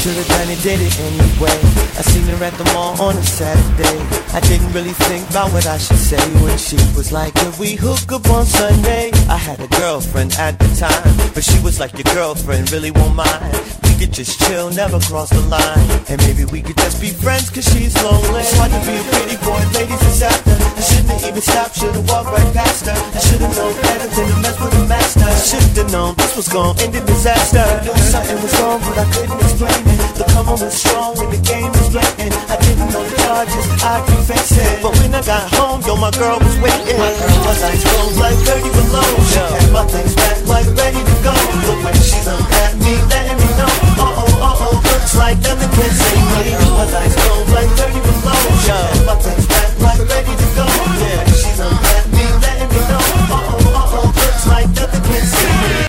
should've done it, did it anyway. I seen her at the mall on a Saturday. I didn't really think about what I should say when she was like, could we hook up on Sunday? I had a girlfriend at the time, but she was like, your girlfriend really won't mind. We could just chill, never cross the line, and maybe we could just be friends cause she's lonely. It's hard to be a pretty boy, ladies is after. I shouldn't have even stopped, should've walked right past her. I should've known better than to mess with a master. I should've known this was gonna end in disaster. Knew something was wrong but I couldn't explain it. The cover was strong and the game was blatant. I didn't know the charges, I could face it. But when I got home, yo, my girl was waiting. My girl was ice cold like 30 below. She had my things back like ready to go. The way